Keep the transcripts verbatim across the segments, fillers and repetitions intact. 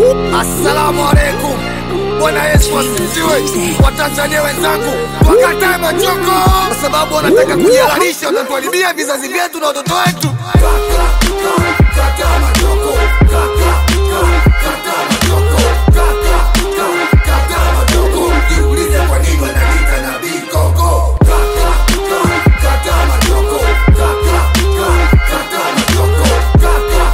Assalamu alaikum. Bwana Yesu asifiwe. Watanzania wenzangu, wakatae machoko kwa sababu wanataka kujihalalisha, watatuharibia vizazi vyetu na watoto wetu. Kataa machoko, kataa, kataa machoko, kataa, kataa machoko. Jiulize kwa nini wanajiita Nabii Koko. Kataa, kataa machoko, kataa, kataa machoko, kataa,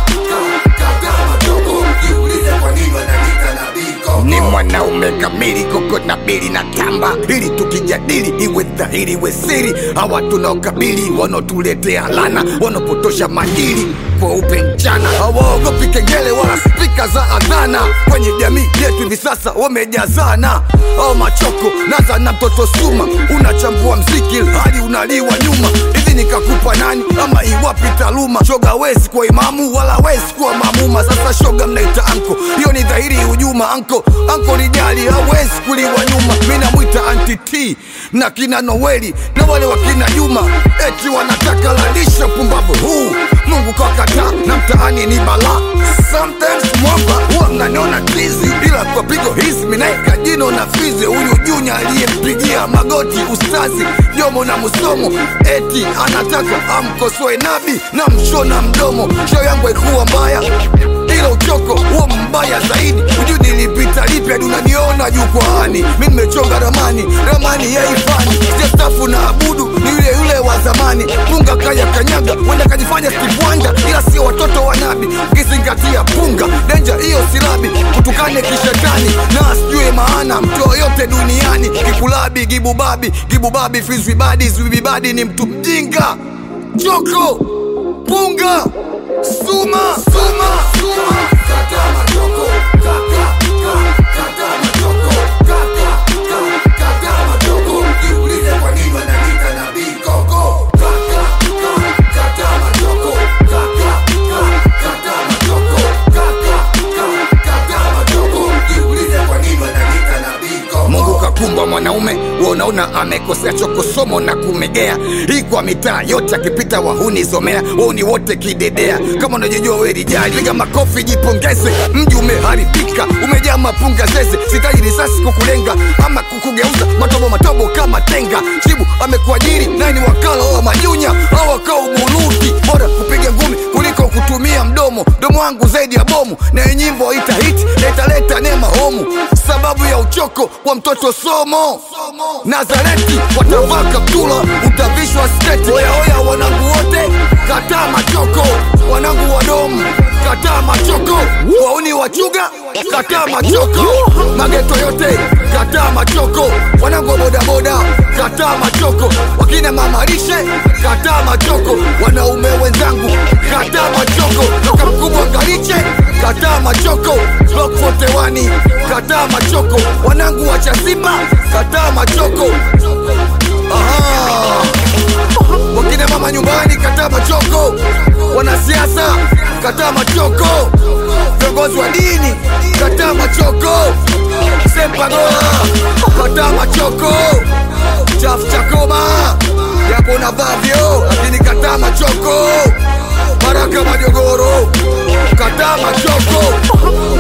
kataa machoko. Jiulize kwa nini wanajiita Nabii Koko. Ni mwanaume kamili, Koko na Bili na tamba, ili tukijadili iwe dhahiri we siri. Hawa tunaokabili wanotuletea lana, wanopotosha madili kwa upe mchana. Hawaogopi kengele wala spika za adhana, kwenye jamii yetu hivi sasa wamejazana. Hao machoko naza na mtoto Suma, unachambua mziki hadi unaliwa nyuma. Hivi nikakupa nani ama iwapi taaluma? Shoga wezi kwa imamu wala wezi kwa mamuma. Sasa shoga mnaita anko, hiyo ni dhahiri hujuma. Anko, anko rijali hawezi kuliwa nyuma. Mina mwita Anti T na kina Noeli na wale wakina Juma, eti wanataka lalisha pumbavu huu. Mungu kakata na mtaani ni bala. Sometimes mwamba huwa mnaniona tizi, ila kwa pigo hizi minaika jino na fizi. Huyu Junya aliyempigia magoti ustazi Jomo na Musomo, eti anataka amkosoe nabi na mshona mdomo. Show yangu haikuwa mbaya, ila uchoko huo mbaya zaidi. Ujui nilipita lipi hadi unaniona jukwaani. Mimi nimechonga ramani, ramani ya ifani. Sijastafu na abudu ni yule yule wa zamani. Punga kaya kanyaga, wenda kajifanya Steve Wonder, ila sio watoto wa nabi. Ukizingatia punga, danger hiyo silabi. Kutukane kishetani na asijue maana mtu yote duniani. Kikulabi, gibubabi, gibubabi, fizwibadi, zwibibadi ni mtu mjinga. Choko, punga, Suma, Suma, Suma. Kataa machoko, kataa, kataa machoko, kataa, kataa machoko. Jiulize kwa nini wanajiita Nabii Koko. Kataa, kataa machoko, kataa, kataa machoko, kataa, kataa machoko. Jiulize kwa nini wanajiita Nabii Koko. Mungu kakumba mwanaume, unaona amekosea choko somo na kumegea. Hii kwa mitaa yote akipita wahuni zomea, wahuni wote kidedea. Kama unajijua we rijali, piga makofi jipongeze. Mji umeharibika, umejaa mapunga zeze. Sitaji risasi kukulenga ama kukugeuza matobo matobo kama tenga. Chibu amekuajiri naye ni wakala wa majunya, hawa kaa ubuluti. Bora kupiga ngumi kuliko kutumia mdomo. Domo wangu zaidi ya bomu, na nyimbo ita hit na italeta neema homu. Sababu ya uchoko wa mtoto Somo Nazareti, watavaa kaptula, utavishwa sketi. Oya oya wanangu wote, kataa machoko. Wanangu wadomu, kataa machoko. Wauni wachuga, kataa machoko. Mageto yote, kataa machoko. Wanangu wa boda boda, kataa machoko. Wakina mamarishe, kataa machoko. Wanaume wenzangu, kataa machoko. Loka mkubwa ngariche, kataa machoko. Block arobaini na moja, kataa machoko. Wanangu wa Chasimba, kataa machoko. Aha. Wakina mama nyumbani, kataa machoko. Wanasiasa, kataa machoko. Viongozi wa dini, kataa machoko. Sepagola, kataa machoko. Chafu Chakoma, yapo na vavyo, lakini kataa machoko. Baraka Majogoro, kataa machoko.